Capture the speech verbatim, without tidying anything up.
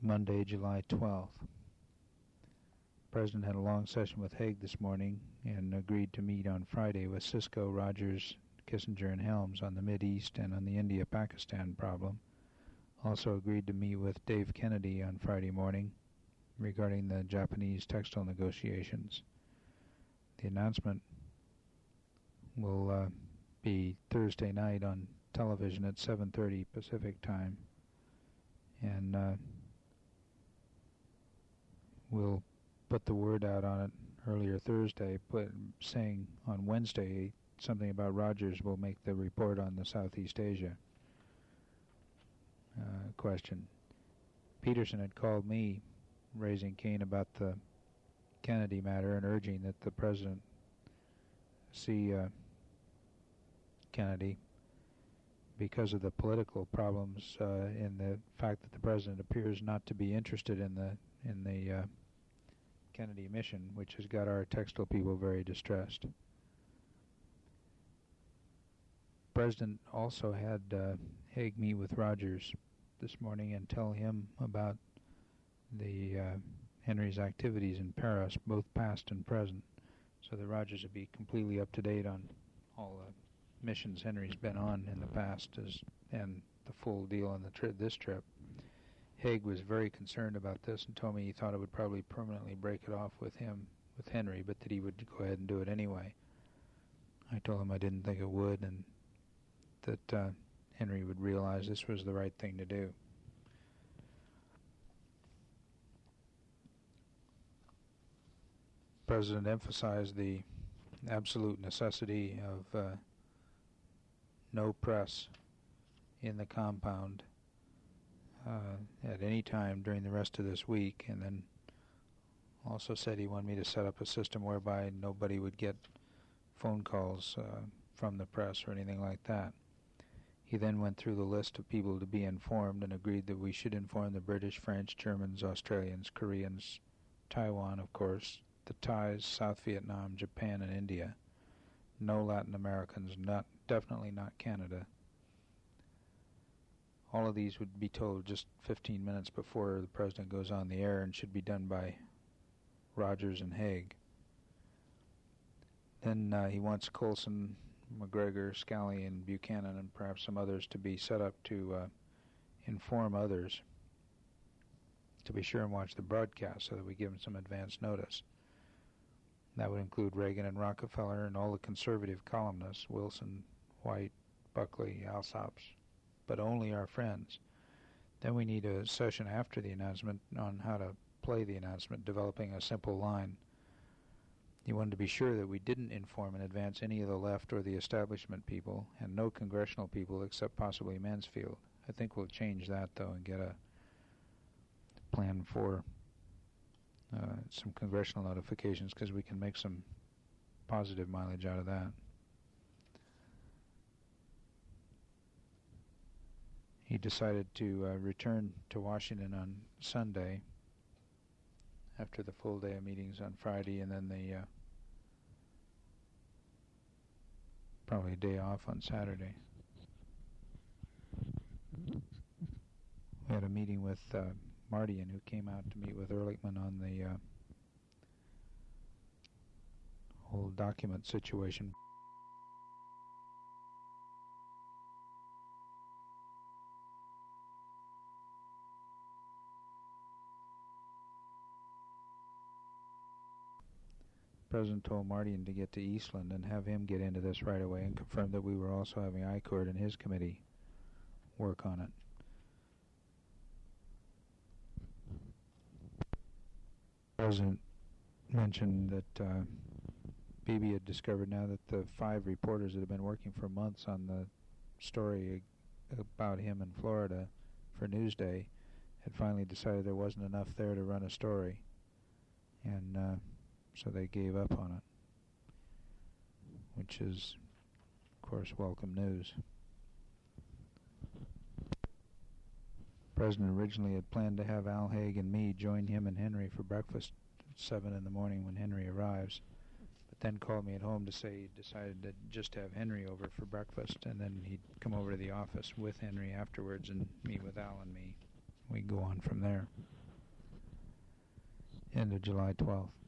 Monday, July twelfth. The President had a long session with Haig this morning and agreed to meet on Friday with Cisco, Rogers, Kissinger, and Helms on the Mideast and on the India-Pakistan problem. Also agreed to meet with Dave Kennedy on Friday morning regarding the Japanese textile negotiations. The announcement will uh, be Thursday night on television at seven thirty Pacific time, and uh, we'll put the word out on it earlier Thursday, but saying on Wednesday something about Rogers will make the report on the Southeast Asia uh, question. Peterson had called me, raising Kane about the Kennedy matter and urging that the President see uh, Kennedy because of the political problems uh, in the fact that the President appears not to be interested in the in the uh, Kennedy mission, which has got our textile people very distressed. The President also had uh, Haig meet with Rogers this morning and tell him about the uh, Henry's activities in Paris, both past and present, so that Rogers would be completely up to date on all the missions Henry's been on in the past, as, and the full deal on the tri- this trip. Haig was very concerned about this and told me he thought it would probably permanently break it off with him, with Henry, but that he would go ahead and do it anyway. I told him I didn't think it would, and that uh, Henry would realize this was the right thing to do. The President emphasized the absolute necessity of uh, no press in the compound uh, at any time during the rest of this week, and then also said he wanted me to set up a system whereby nobody would get phone calls uh, from the press or anything like that. He then went through the list of people to be informed and agreed that we should inform the British, French, Germans, Australians, Koreans, Taiwan, of course, the Thais, South Vietnam, Japan, and India. No Latin Americans, not definitely not Canada. All of these would be told just fifteen minutes before the President goes on the air and should be done by Rogers and Haig. Then uh, he wants Coulson, McGregor, Scally, and Buchanan, and perhaps some others to be set up to uh, inform others to be sure and watch the broadcast so that we give them some advance notice. That would include Reagan and Rockefeller and all the conservative columnists, Wilson, White, Buckley, Alsops, but only our friends. Then we need a session after the announcement on how to play the announcement, developing a simple line. He wanted to be sure that we didn't inform in advance any of the left or the establishment people, and no congressional people except possibly Mansfield. I think we'll change that, though, and get a plan for uh, some congressional notifications, because we can make some positive mileage out of that. He decided to uh, return to Washington on Sunday after the full day of meetings on Friday, and then the uh, probably a day off on Saturday. We had a meeting with uh, Mardian, who came out to meet with Ehrlichman on the uh, whole document situation. The President told Mardian to get to Eastland and have him get into this right away, and confirmed that we were also having I C O R D and his committee work on it. The President mentioned that uh, Beebe had discovered now that the five reporters that had been working for months on the story about him in Florida for Newsday had finally decided there wasn't enough there to run a story, and uh, so they gave up on it, which is, of course, welcome news. The President originally had planned to have Al Haig and me join him and Henry for breakfast at seven in the morning when Henry arrives, but then called me at home to say he decided to just have Henry over for breakfast, and then he'd come over to the office with Henry afterwards and meet with Al and me. We'd go on from there. End of July twelfth.